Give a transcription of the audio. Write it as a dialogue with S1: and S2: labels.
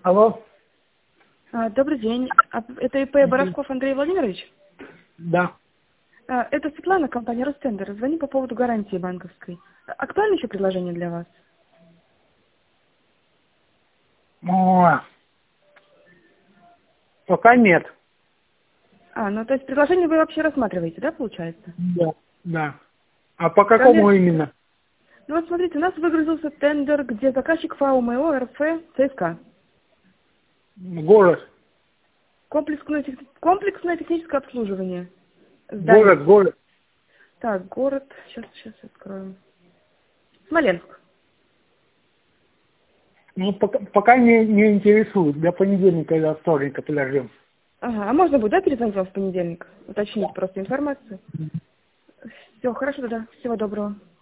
S1: Алло.
S2: Добрый день. Это ИП Боровков Андрей Владимирович?
S1: Да.
S2: Это Светлана, компания Ростендер. Звоню по поводу гарантии банковской. Актуально еще предложение для вас?
S1: О, пока нет.
S2: Ну то есть предложение вы вообще рассматриваете, да, получается?
S1: Да. Да. А по какому именно?
S2: Ну вот смотрите, у нас выгрузился тендер, где заказчик ФАО МО РФ ЦСКА.
S1: Город.
S2: Комплексное техническое обслуживание. Здание.
S1: Город.
S2: Так, город. Сейчас открою. Смоленск.
S1: Ну, пока не интересует. До понедельника или до вторника подождем.
S2: Ага, а можно будет, да, перезвонить вам в понедельник? Уточнить просто информацию? Все, хорошо тогда. Всего доброго.